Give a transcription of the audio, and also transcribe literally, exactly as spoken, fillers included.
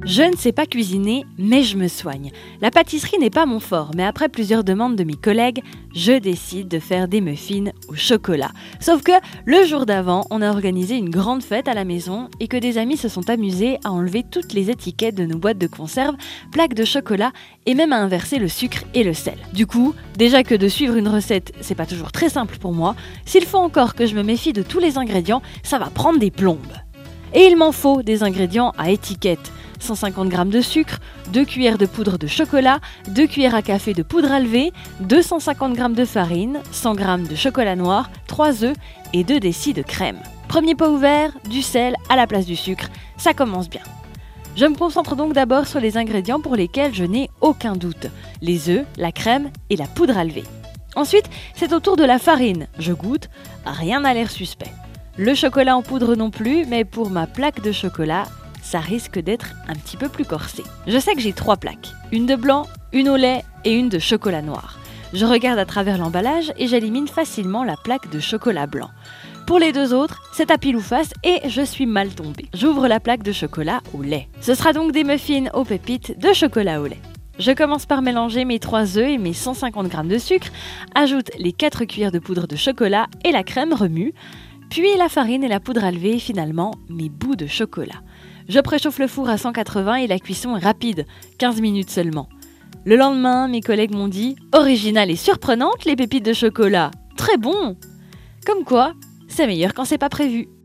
Je ne sais pas cuisiner, mais je me soigne. La pâtisserie n'est pas mon fort, mais après plusieurs demandes de mes collègues, je décide de faire des muffins au chocolat. Sauf que le jour d'avant, on a organisé une grande fête à la maison et que des amis se sont amusés à enlever toutes les étiquettes de nos boîtes de conserve, plaques de chocolat et même à inverser le sucre et le sel. Du coup, déjà que de suivre une recette, c'est pas toujours très simple pour moi, s'il faut encore que je me méfie de tous les ingrédients, ça va prendre des plombes. Et il m'en faut des ingrédients à étiquette. cent cinquante grammes de sucre, deux cuillères de poudre de chocolat, deux cuillères à café de poudre à lever, deux cent cinquante grammes de farine, cent grammes de chocolat noir, trois œufs et deux décis de crème. Premier pot ouvert, du sel à la place du sucre, ça commence bien. Je me concentre donc d'abord sur les ingrédients pour lesquels je n'ai aucun doute, les œufs, la crème et la poudre à lever. Ensuite, c'est au tour de la farine, je goûte, rien n'a l'air suspect. Le chocolat en poudre non plus, mais pour ma plaque de chocolat, ça risque d'être un petit peu plus corsé. Je sais que j'ai trois plaques, une de blanc, une au lait et une de chocolat noir. Je regarde à travers l'emballage et j'élimine facilement la plaque de chocolat blanc. Pour les deux autres, c'est à pile ou face et je suis mal tombée. J'ouvre la plaque de chocolat au lait. Ce sera donc des muffins aux pépites de chocolat au lait. Je commence par mélanger mes trois œufs et mes cent cinquante grammes de sucre, ajoute les quatre cuillères de poudre de chocolat et la crème, remue, puis la farine et la poudre à lever et finalement mes bouts de chocolat. Je préchauffe le four à cent quatre-vingts et la cuisson est rapide, quinze minutes seulement. Le lendemain, mes collègues m'ont dit « Originale et surprenante les pépites de chocolat, très bon !» Comme quoi, c'est meilleur quand c'est pas prévu.